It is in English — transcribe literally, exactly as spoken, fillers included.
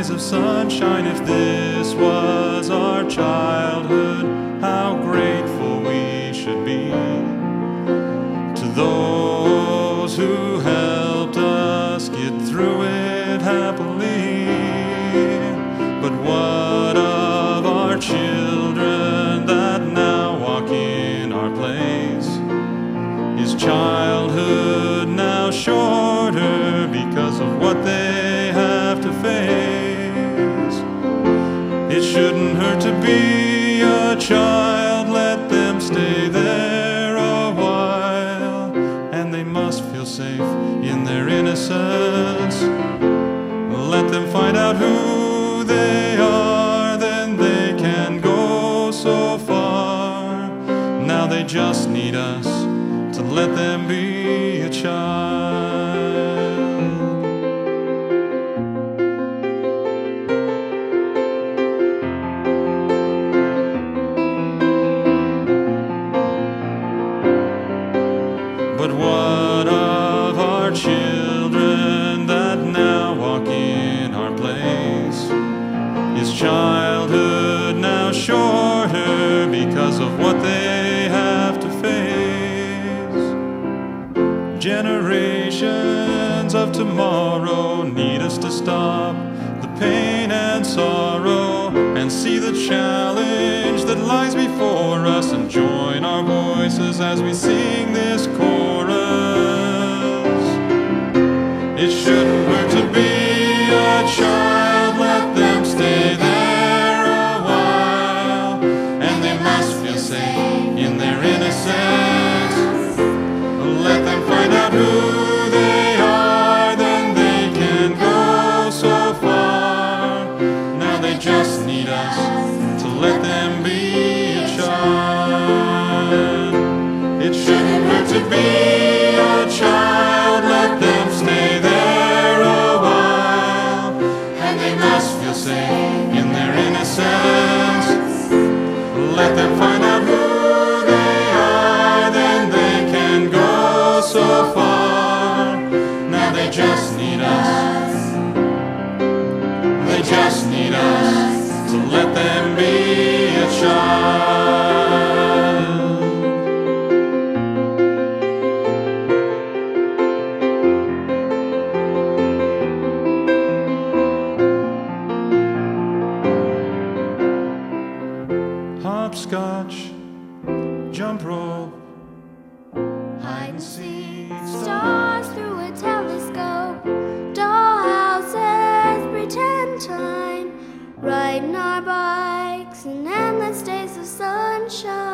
days of sunshine. If this was our childhood, how grateful we should be to those who helped us get through it happily. But what of our children that now walk in our place? Is childhood now shorter because of what they have to face? It shouldn't hurt to be a child. Let them stay there a while, and they must feel safe in their innocence. Let them find out who they are, then they can go so far. Now they just need us to let them be a child. But what of our children that now walk in our place? Is childhood now shorter because of what they have to face? Generations of tomorrow need us to stop the pain and sorrow and see the challenge that lies before us, and join our voices as we sing this chorus. It shouldn't hurt to be a child. Let them stay there a while, and they must feel safe in their innocence. Let them find out who they are, then they can go so far. Now they just need us to let them be a child. It shouldn't hurt to be a child. Let them stay there a while, and they must feel safe in their innocence. Let them find out who they are, then they can go so far. Now they just need us. They just need us to let them be a child. Hopscotch, jump rope, hide and seek, stars through a telescope, dollhouses, pretend time, riding our bikes in endless days of sunshine.